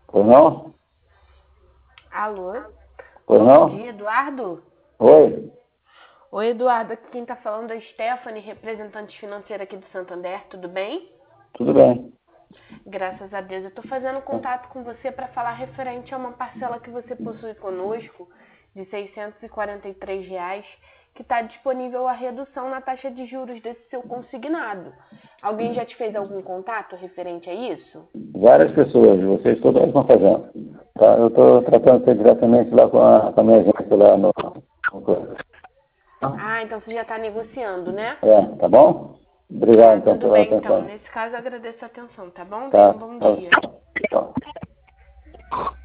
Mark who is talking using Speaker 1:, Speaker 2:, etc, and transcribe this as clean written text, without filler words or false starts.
Speaker 1: Pois não?
Speaker 2: Alô?
Speaker 1: Pois
Speaker 2: Bom
Speaker 1: não?
Speaker 2: dia, Eduardo.
Speaker 1: Oi?
Speaker 2: Oi, Eduardo. Aqui quem tá falando é a Stephanie, representante financeira aqui do Santander. Tudo bem?
Speaker 1: Tudo bem.
Speaker 2: Graças a Deus. Eu tô fazendo contato com você para falar referente a uma parcela que você possui conosco de R$ 643, que está disponível a redução na taxa de juros desse seu consignado. Alguém já te fez algum contato referente a isso?
Speaker 1: Várias pessoas, vocês todas estão fazendo. Tá? Eu estou tratando isso diretamente lá com a minha agência lá no coisa.
Speaker 2: Ah, então você já está negociando, né?
Speaker 1: Tá bom? Obrigado
Speaker 2: Tá,
Speaker 1: então
Speaker 2: tudo
Speaker 1: pela
Speaker 2: bem então.
Speaker 1: atenção.
Speaker 2: Nesse caso eu agradeço a atenção, tá bom? Tenha
Speaker 1: Tá?
Speaker 2: um bom
Speaker 1: Tá.
Speaker 2: dia.
Speaker 1: Tchau.